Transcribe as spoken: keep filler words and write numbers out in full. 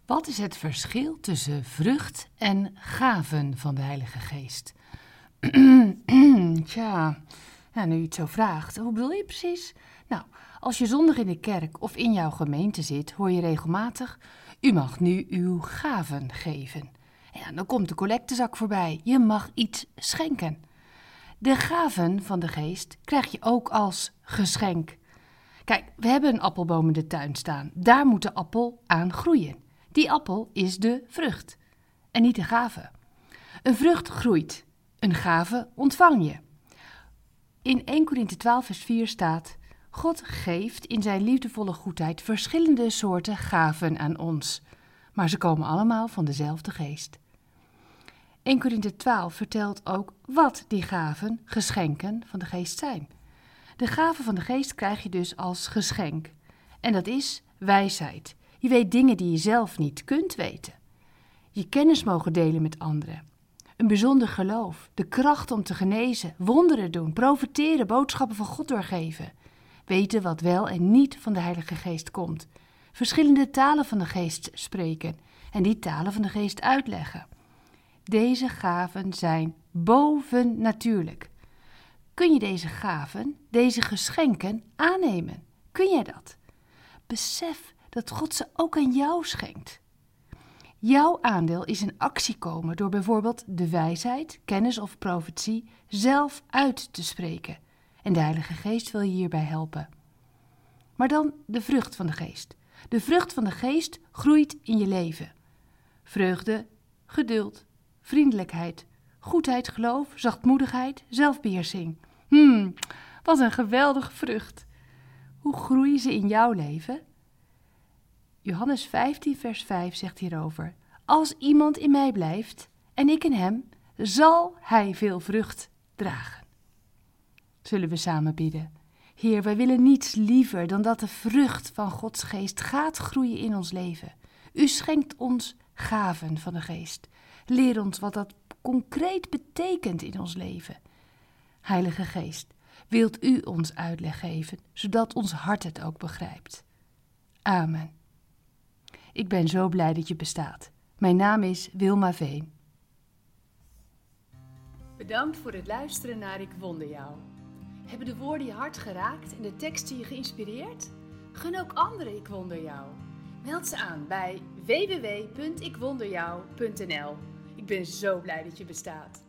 Wat is het verschil tussen vrucht en gaven van de Heilige Geest? Tja, ja, nu je het zo vraagt, hoe bedoel je precies? Nou, als je zondag in de kerk of in jouw gemeente zit, hoor je regelmatig: u mag nu uw gaven geven. Ja, dan komt de collectezak voorbij. Je mag iets schenken. De gaven van de Geest krijg je ook als geschenk. Kijk, we hebben een appelboom in de tuin staan. Daar moet de appel aan groeien. Die appel is de vrucht en niet de gave. Een vrucht groeit, een gave ontvang je. In eerste Korinthe twaalf vers vier staat: God geeft in zijn liefdevolle goedheid verschillende soorten gaven aan ons, maar ze komen allemaal van dezelfde Geest. eerste Korinthe twaalf vertelt ook wat die gaven, geschenken van de Geest zijn. De gaven van de Geest krijg je dus als geschenk. En dat is wijsheid. Je weet dingen die je zelf niet kunt weten. Je kennis mogen delen met anderen. Een bijzonder geloof, de kracht om te genezen, wonderen doen, profeteren, boodschappen van God doorgeven. Weten wat wel en niet van de Heilige Geest komt. Verschillende talen van de Geest spreken en die talen van de Geest uitleggen. Deze gaven zijn bovennatuurlijk. Kun je deze gaven, deze geschenken aannemen? Kun jij dat? Besef dat God ze ook aan jou schenkt. Jouw aandeel is in actie komen door bijvoorbeeld de wijsheid, kennis of profetie zelf uit te spreken. En de Heilige Geest wil je hierbij helpen. Maar dan de vrucht van de Geest. De vrucht van de Geest groeit in je leven. Vreugde, geduld, vriendelijkheid, goedheid, geloof, zachtmoedigheid, zelfbeheersing. Hmm, wat een geweldige vrucht. Hoe groeien ze in jouw leven? Johannes vijftien vers vijf zegt hierover: als iemand in mij blijft en ik in hem, zal hij veel vrucht dragen. Zullen we samen bidden? Heer, wij willen niets liever dan dat de vrucht van Gods Geest gaat groeien in ons leven. U schenkt ons gaven van de Geest. Leer ons wat dat concreet betekent in ons leven. Heilige Geest, wilt u ons uitleg geven, zodat ons hart het ook begrijpt. Amen. Ik ben zo blij dat je bestaat. Mijn naam is Wilma Veen. Bedankt voor het luisteren naar Ik Wonder Jou. Hebben de woorden je hart geraakt en de teksten je geïnspireerd? Gun ook anderen Ik Wonder Jou. Meld ze aan bij w w w punt ik wonder jou punt n l. Ik ben zo blij dat je bestaat.